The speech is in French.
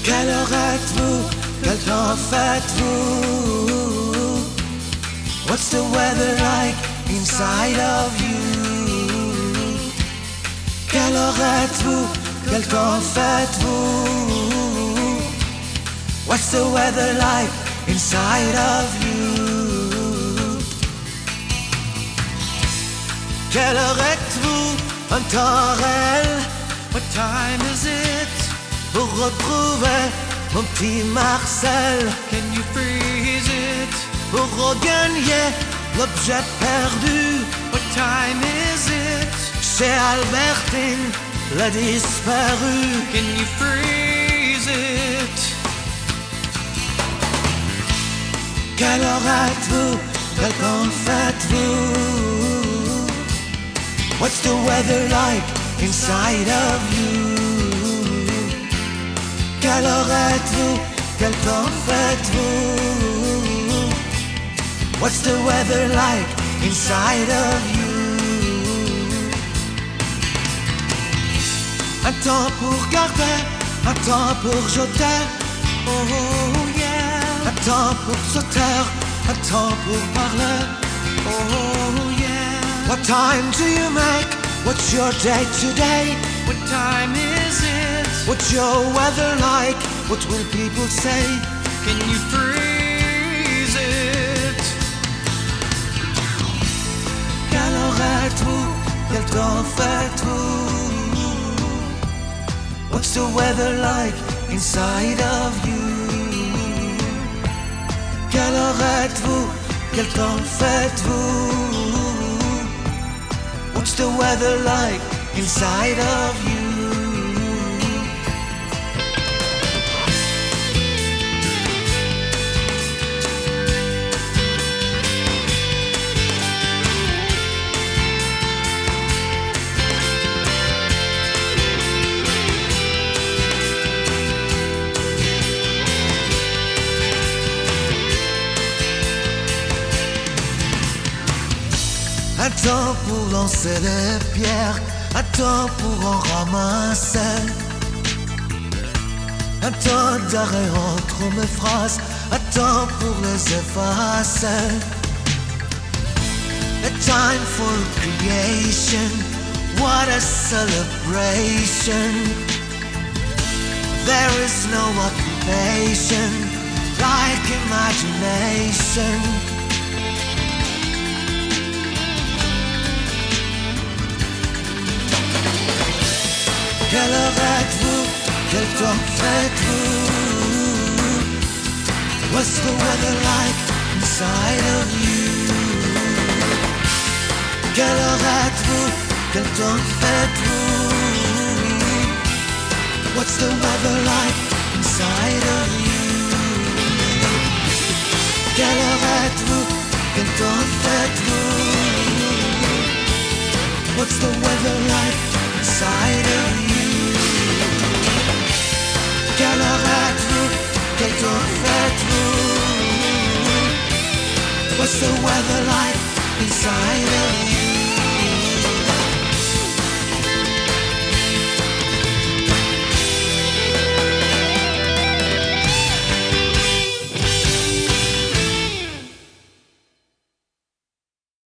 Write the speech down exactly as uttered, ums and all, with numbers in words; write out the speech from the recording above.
Quelle heure êtes-vous? Quel temps faites-vous? What's the weather like inside of you? Quelle heure êtes-vous? Quel temps faites-vous? What's the weather like inside of you? Quelle heure êtes-vous? Un temps réel? What time is it? Pour retrouver mon petit Marcel. Can you freeze it? Pour regagner l'objet perdu. What time is it? Chez Albertine, la disparue. Can you freeze it? Quelle heure êtes-vous? Quel temps faites-vous? What's the weather like inside of you? Quelle heure êtes-vous? Quel temps faites-vous? What's the weather like inside of you? Un temps pour garder, un temps pour jeter. Oh yeah. Un temps pour sauter, un temps pour parler. Oh yeah. What time do you make? What's your day today? What time is it? What's your weather like? What will people say? Can you freeze it? Quelle heure êtes-vous? Quel temps faites-vous? What's the weather like inside of you? Quelle heure êtes-vous? Quel temps faites-vous? What's the weather like inside of you? Un temps pour lancer des pierres, un temps pour en ramasser. Un temps d'arrêt entre mes phrases, un temps pour les effacer. A time for creation, what a celebration. There is no occupation like imagination. Quelle heure êtes-vous? Quel temps faites-vous? What's the weather like inside of you? Quelle heure êtes-vous? Quel temps faites-vous? What's the weather like inside of you? Quelle heure êtes-vous? Quel temps faites-vous? What's the weather like inside of you? Quelle heure êtes-vous? Quel temps faites-vous? What's the weather like inside of you?